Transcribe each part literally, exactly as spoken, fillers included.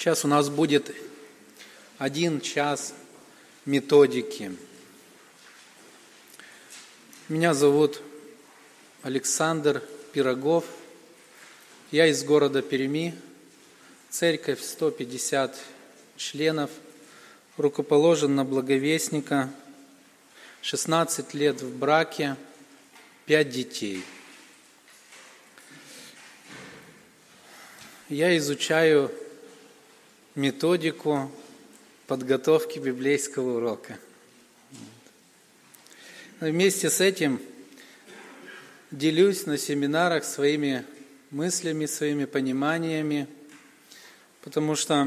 Сейчас у нас будет один час методики. Меня зовут Александр Пирогов. Я из города Перми. Церковь сто пятьдесят членов. Рукоположен на благовестника. шестнадцать лет в браке. пять детей. Я изучаю методику подготовки библейского урока. Вместе с этим делюсь на семинарах своими мыслями, своими пониманиями, потому что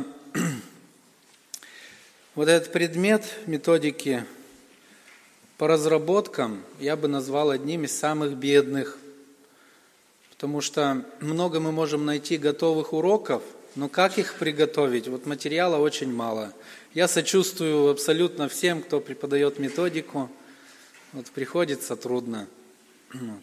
вот этот предмет методики по разработкам я бы назвал одним из самых бедных, потому что много мы можем найти готовых уроков, но как их приготовить? Вот материала очень мало. Я сочувствую абсолютно всем, кто преподает методику. Вот приходится трудно. Вот.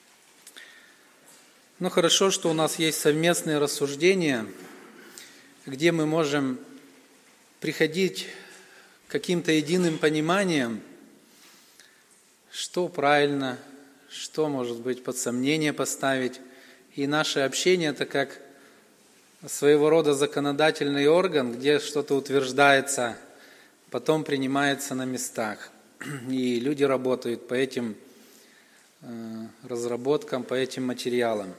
Но хорошо, что у нас есть совместные рассуждения, где мы можем приходить к каким-то единым пониманиям, что правильно, что, может быть, под сомнение поставить. И наше общение – это как своего рода законодательный орган, где что-то утверждается, потом принимается на местах. И люди работают по этим э, разработкам, по этим материалам.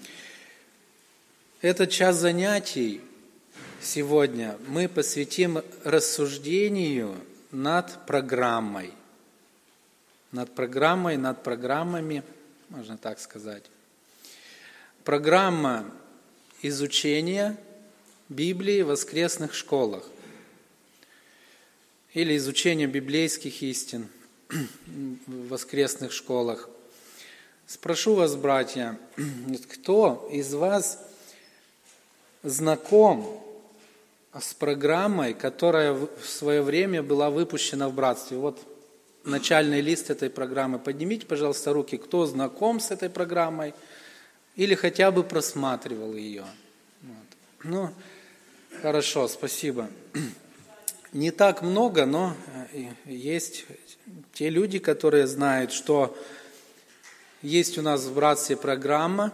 Этот час занятий сегодня мы посвятим рассуждению над программой. Над программой, над программами, можно так сказать. Программа изучения Библии в воскресных школах или изучение библейских истин в воскресных школах. Спрошу вас, братья, кто из вас знаком с программой, которая в свое время была выпущена в братстве? Вот начальный лист этой программы. Поднимите, пожалуйста, руки, кто знаком с этой программой или хотя бы просматривал ее. Вот. Ну, хорошо, спасибо. Не так много, но есть те люди, которые знают, что есть у нас в братстве программа.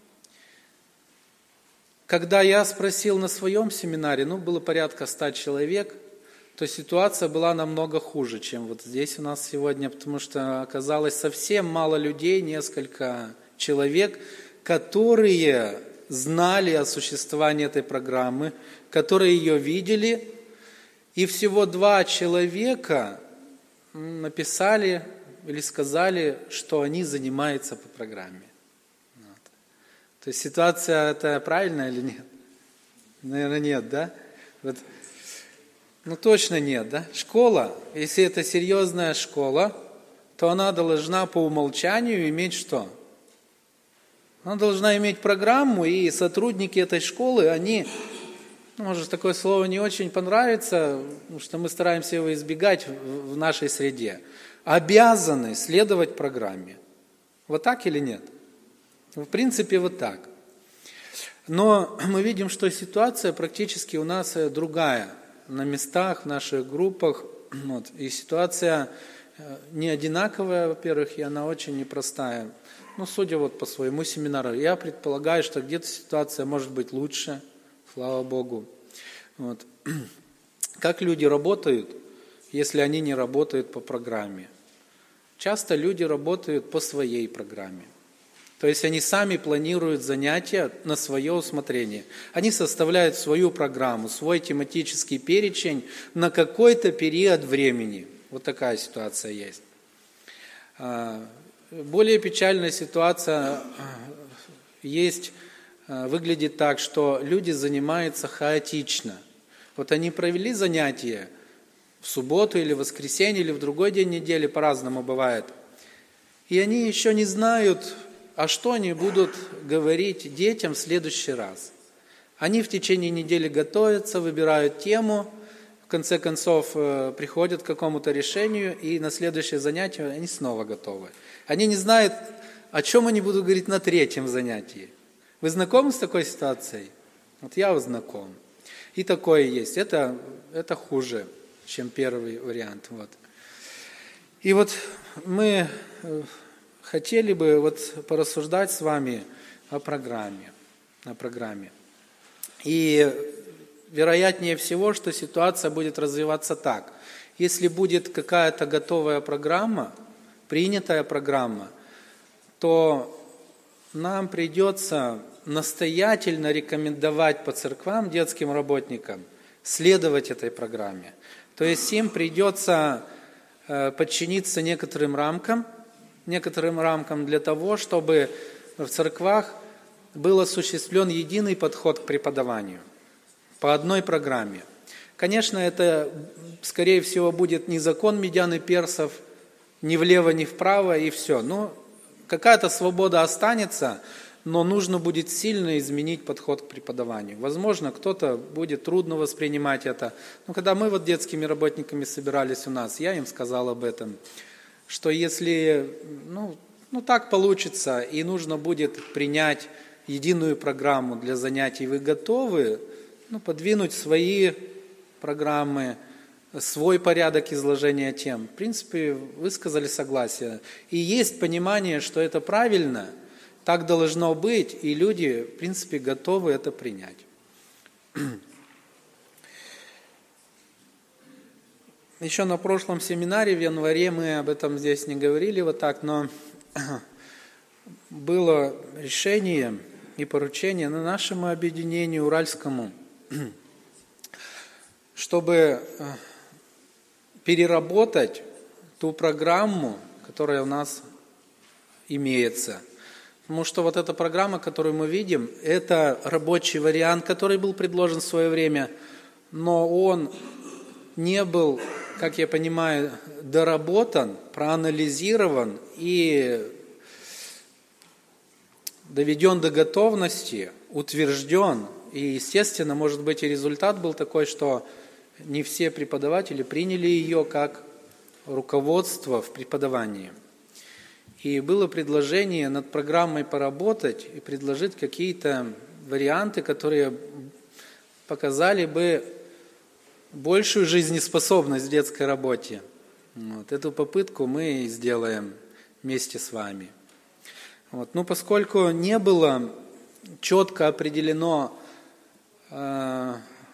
Когда я спросил на своем семинаре, ну, было порядка ста человек, то ситуация была намного хуже, чем вот здесь у нас сегодня, потому что оказалось совсем мало людей, несколько человек, которые знали о существовании этой программы, которые ее видели, и всего два человека написали или сказали, что они занимаются по программе. Вот. То есть ситуация это правильная или нет? Наверное, нет, да? Вот. Ну, точно нет, да? Школа, если это серьезная школа, то она должна по умолчанию иметь что? Она должна иметь программу, и сотрудники этой школы, они, может, такое слово не очень понравится, потому что мы стараемся его избегать в нашей среде, обязаны следовать программе. Вот так или нет? В принципе, вот так. Но мы видим, что ситуация практически у нас другая. На местах, в наших группах. Вот. И ситуация не одинаковая, во-первых, и она очень непростая. Ну, судя вот по своему семинару, я предполагаю, что где-то ситуация может быть лучше, слава Богу. Вот. Как люди работают, если они не работают по программе? Часто люди работают по своей программе. То есть они сами планируют занятия на свое усмотрение. Они составляют свою программу, свой тематический перечень на какой-то период времени. Вот такая ситуация есть. Более печальная ситуация есть, выглядит так, что люди занимаются хаотично. Вот они провели занятия в субботу или в воскресенье, или в другой день недели, по-разному бывает. И они еще не знают, а что они будут говорить детям в следующий раз. Они в течение недели готовятся, выбирают тему, в конце концов приходят к какому-то решению, и на следующее занятие они снова готовы. Они не знают, о чем они будут говорить на третьем занятии. Вы знакомы с такой ситуацией? Вот я знаком. И такое есть. Это, это хуже, чем первый вариант. Вот. И вот мы хотели бы вот порассуждать с вами о программе. О программе. И вероятнее всего, что ситуация будет развиваться так. Если будет какая-то готовая программа, принятая программа, то нам придется настоятельно рекомендовать по церквам, детским работникам, следовать этой программе. То есть им придется подчиниться некоторым рамкам, некоторым рамкам для того, чтобы в церквах был осуществлен единый подход к преподаванию по одной программе. Конечно, это, скорее всего, будет не закон медян и персов, ни влево, ни вправо, и все. Ну, какая-то свобода останется, но нужно будет сильно изменить подход к преподаванию. Возможно, кто-то будет трудно воспринимать это. Но когда мы вот детскими работниками собирались у нас, я им сказал об этом, что если ну, ну так получится, и нужно будет принять единую программу для занятий, вы готовы ну, подвинуть свои программы, свой порядок изложения тем. В принципе, высказали согласие. И есть понимание, что это правильно, так должно быть, и люди, в принципе, готовы это принять. Еще на прошлом семинаре в январе мы об этом здесь не говорили вот так, но было решение и поручение на нашему объединению Уральскому, чтобы переработать ту программу, которая у нас имеется. Потому что вот эта программа, которую мы видим, это рабочий вариант, который был предложен в свое время, но он не был, как я понимаю, доработан, проанализирован и доведен до готовности, утвержден. И, естественно, может быть, и результат был такой, что не все преподаватели приняли ее как руководство в преподавании. И было предложение над программой поработать и предложить какие-то варианты, которые показали бы большую жизнеспособность в детской работе. Вот. Эту попытку мы сделаем вместе с вами. Вот. Ну, поскольку не было четко определено э,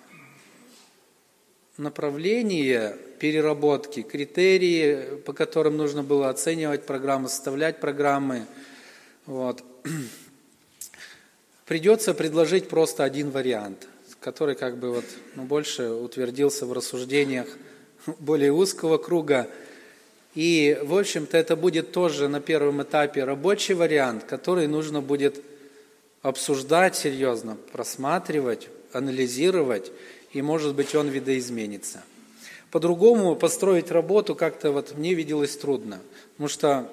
направление переработки, критерии, по которым нужно было оценивать программы, составлять программы, вот, придется предложить просто один вариант, который как бы вот, ну, больше утвердился в рассуждениях более узкого круга. И, в общем-то, это будет тоже на первом этапе рабочий вариант, который нужно будет обсуждать серьезно, просматривать, анализировать, и, может быть, он видоизменится. По-другому построить работу как-то вот мне виделось трудно, потому что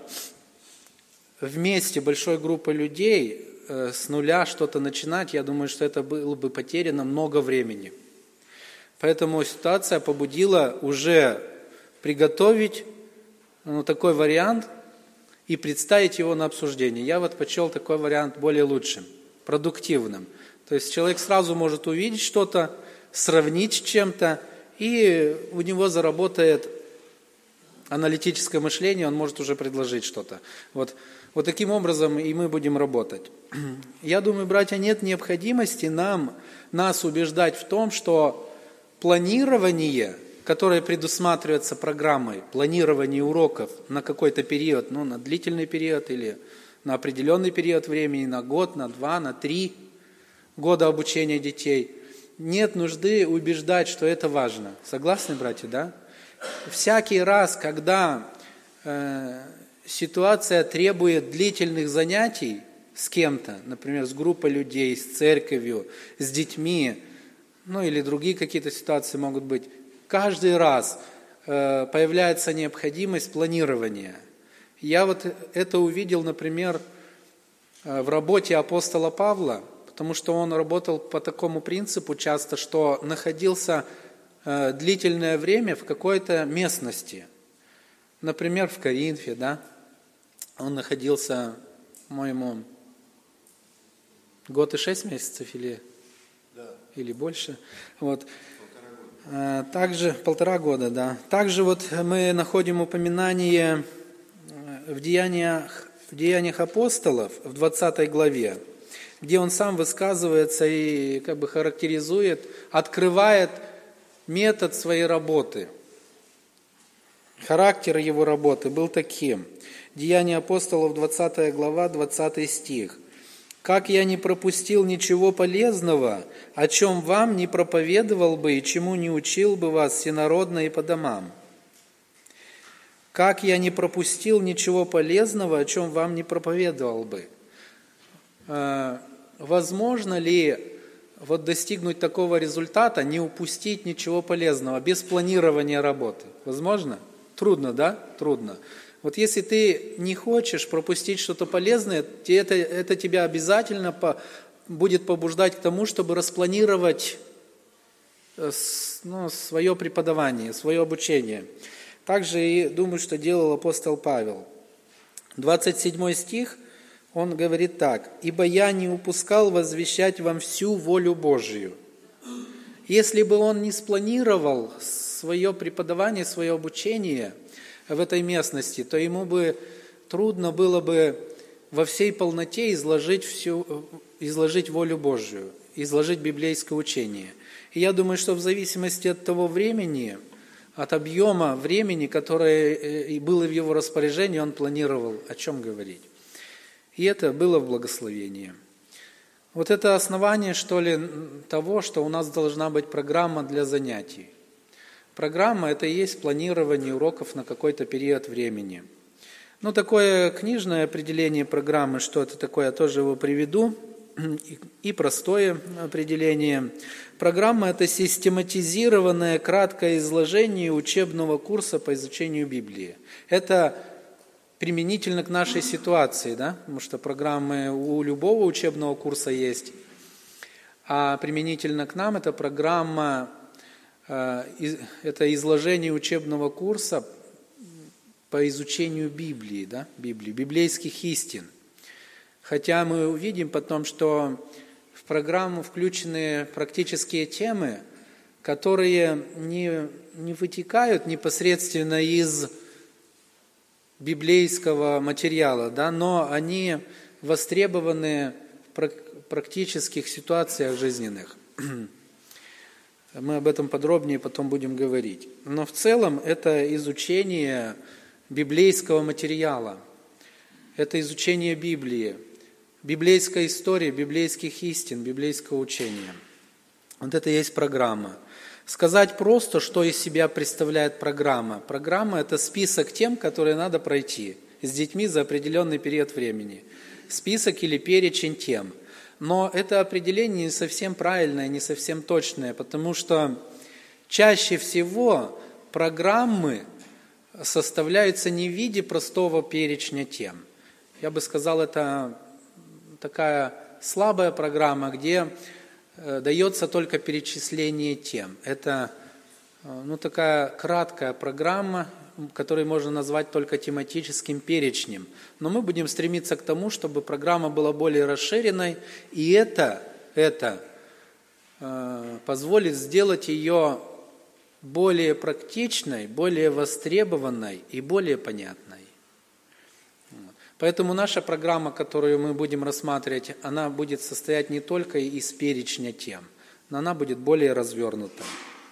вместе большой группой людей э, с нуля что-то начинать, я думаю, что это было бы потеряно много времени. Поэтому ситуация побудила уже приготовить ну, такой вариант и представить его на обсуждение. Я вот почел такой вариант более лучшим, продуктивным. То есть человек сразу может увидеть что-то, сравнить с чем-то, и у него заработает аналитическое мышление, он может уже предложить что-то. Вот, вот таким образом и мы будем работать. Я думаю, братья, нет необходимости нам, нас убеждать в том, что планирование, которое предусматривается программой, планирование уроков на какой-то период, ну, на длительный период или на определенный период времени, на год, на два, на три года обучения детей, нет нужды убеждать, что это важно. Согласны, братья, да? Всякий раз, когда э, ситуация требует длительных занятий с кем-то, например, с группой людей, с церковью, с детьми, ну или другие какие-то ситуации могут быть, каждый раз э, появляется необходимость планирования. Я вот это увидел, например, э, в работе апостола Павла, потому что он работал по такому принципу часто, что находился э, длительное время в какой-то местности. Например, в Коринфе, да, он находился, по-моему, год и шесть месяцев или... Да, или больше. Вот. Также полтора года, да. Также вот мы находим упоминание в Деяниях, в Деяниях апостолов в двадцатой главе, где он сам высказывается и как бы характеризует, открывает метод своей работы. Характер его работы был таким. Деяния апостолов, двадцатая глава, двадцатый стих. «Как я не пропустил ничего полезного, о чем вам не проповедовал бы и чему не учил бы вас всенародно и по домам. Как я не пропустил ничего полезного, о чем вам не проповедовал бы». Возможно ли вот достигнуть такого результата, не упустить ничего полезного, без планирования работы? Возможно? Трудно, да? Трудно. Вот если ты не хочешь пропустить что-то полезное, это, это тебя обязательно по, будет побуждать к тому, чтобы распланировать ну, свое преподавание, свое обучение. Также и думаю, что делал апостол Павел. двадцать седьмой стих, он говорит так: «Ибо я не упускал возвещать вам всю волю Божию». Если бы он не спланировал свое преподавание, свое обучение в этой местности, то ему бы трудно было бы во всей полноте изложить, всю, изложить волю Божию, изложить библейское учение. И я думаю, что в зависимости от того времени, от объема времени, которое было в его распоряжении, он планировал, о чем говорить. И это было в благословении. Вот это основание, что ли, того, что у нас должна быть программа для занятий. Программа – это и есть планирование уроков на какой-то период времени. Ну, такое книжное определение программы, что это такое, я тоже его приведу, и простое определение. Программа – это систематизированное краткое изложение учебного курса по изучению Библии. Это применительно к нашей ситуации, да, потому что программы у любого учебного курса есть, а применительно к нам это программа, это изложение учебного курса по изучению Библии, да, Библии, библейских истин. Хотя мы увидим потом, что в программу включены практические темы, которые не, не вытекают непосредственно из библейского материала, да, но они востребованы в практических ситуациях жизненных. Мы об этом подробнее потом будем говорить. Но в целом это изучение библейского материала, это изучение Библии, библейская история, библейских истин, библейского учения. Вот это и есть программа. Сказать просто, что из себя представляет программа. Программа – это список тем, которые надо пройти с детьми за определенный период времени. Список или перечень тем. Но это определение не совсем правильное, не совсем точное, потому что чаще всего программы составляются не в виде простого перечня тем. Я бы сказал, это такая слабая программа, где дается только перечисление тем. Это ну, такая краткая программа, которую можно назвать только тематическим перечнем. Но мы будем стремиться к тому, чтобы программа была более расширенной, и это, это э, позволит сделать ее более практичной, более востребованной и более понятной. Поэтому наша программа, которую мы будем рассматривать, она будет состоять не только из перечня тем, но она будет более развернута.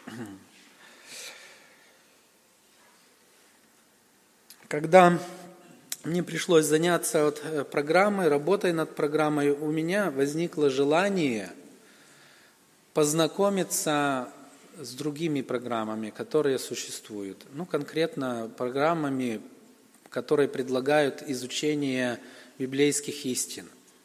Когда мне пришлось заняться вот программой, работой над программой, у меня возникло желание познакомиться с другими программами, которые существуют. Ну, конкретно программами, которые предлагают изучение библейских истин.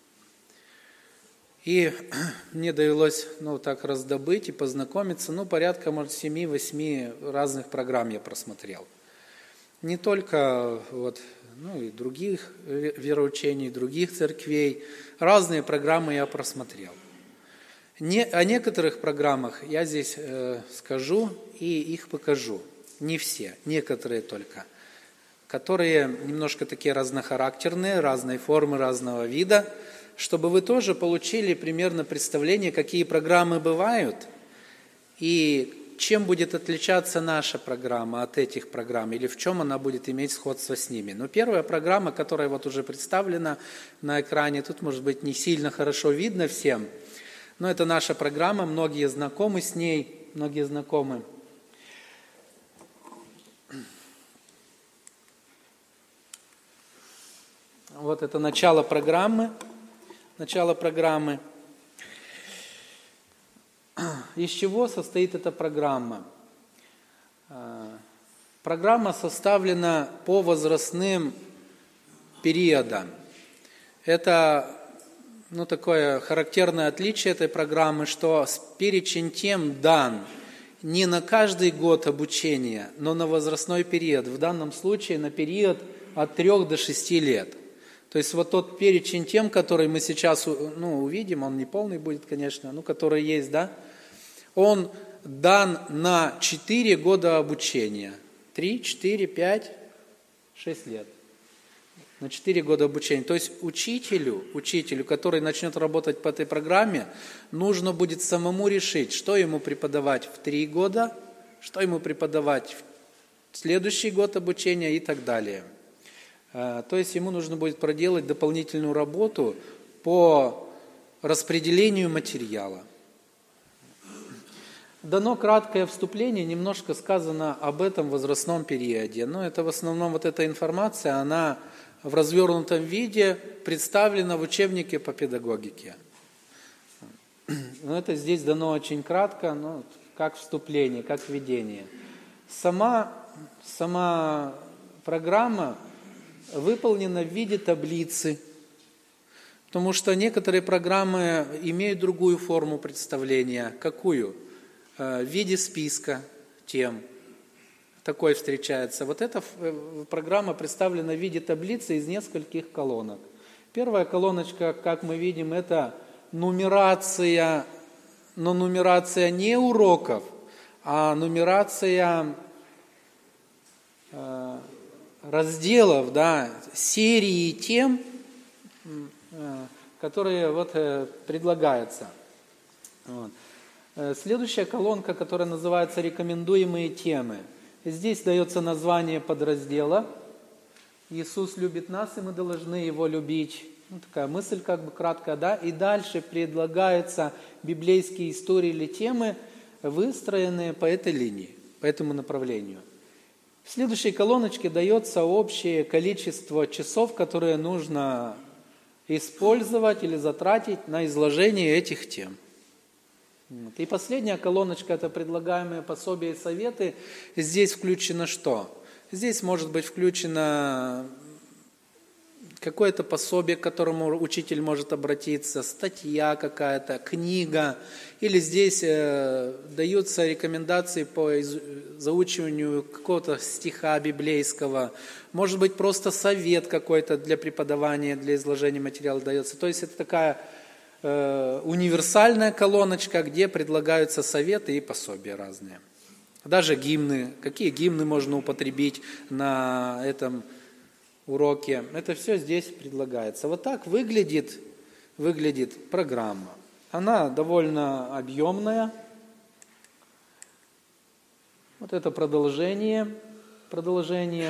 И мне довелось ну, так раздобыть и познакомиться, ну, порядка, может, семи-восьми разных программ я просмотрел. Не только вот, ну, и других вероучений, других церквей, разные программы я просмотрел. Не, о некоторых программах я здесь э, скажу и их покажу. Не все, некоторые только, которые немножко такие разнохарактерные, разной формы, разного вида, чтобы вы тоже получили примерно представление, какие программы бывают и чем будет отличаться наша программа от этих программ, или в чем она будет иметь сходство с ними. Но первая программа, которая вот уже представлена на экране, тут, может быть, не сильно хорошо видно всем, но это наша программа, многие знакомы с ней, многие знакомы. Вот это начало программы, начало программы. Из чего состоит эта программа? Программа составлена по возрастным периодам. Это ну, такое характерное отличие этой программы, что перечень тем дан не на каждый год обучения, но на возрастной период. В данном случае на период от трёх до шести лет. То есть вот тот перечень тем, который мы сейчас ну, увидим, он не полный будет, конечно, но который есть, да, он дан на четыре года обучения. три, четыре, пять, шесть лет. На четыре года обучения. То есть учителю, учителю, который начнет работать по этой программе, нужно будет самому решить, что ему преподавать в три года, что ему преподавать в следующий год обучения и так далее. То есть ему нужно будет проделать дополнительную работу по распределению материала. Дано краткое вступление, немножко сказано об этом возрастном периоде. Но это в основном вот эта информация, она в развернутом виде представлена в учебнике по педагогике. Но это здесь дано очень кратко, ну, как вступление, как введение. Сама, сама программа выполнена в виде таблицы, потому что некоторые программы имеют другую форму представления. Какую? В виде списка тем. Такой встречается. Вот эта программа представлена в виде таблицы из нескольких колонок. Первая колоночка, как мы видим, это нумерация, но нумерация не уроков, а нумерация э, разделов, да, серии тем, э, которые вот, э, предлагаются. Вот. Следующая колонка, которая называется «Рекомендуемые темы». Здесь дается название подраздела. Иисус любит нас, и мы должны Его любить. Ну, такая мысль как бы краткая, да. И дальше предлагаются библейские истории или темы, выстроенные по этой линии, по этому направлению. В следующей колоночке дается общее количество часов, которые нужно использовать или затратить на изложение этих тем. И последняя колоночка – это предлагаемые пособия и советы. Здесь включено что? Здесь может быть включено какое-то пособие, к которому учитель может обратиться, статья какая-то, книга. Или здесь э, даются рекомендации по заучиванию какого-то стиха библейского. Может быть, просто совет какой-то для преподавания, для изложения материала дается. То есть это такая универсальная колоночка, где предлагаются советы и пособия разные. Даже гимны. Какие гимны можно употребить на этом уроке. Это все здесь предлагается. Вот так выглядит, выглядит программа. Она довольно объемная. Вот это продолжение. Продолжение.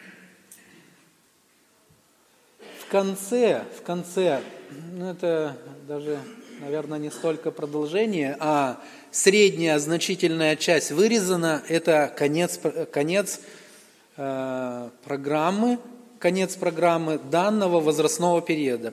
В конце, в конце, ну это даже, наверное, не столько продолжение, а средняя значительная часть вырезана, это конец, конец э, программы, конец программы данного возрастного периода.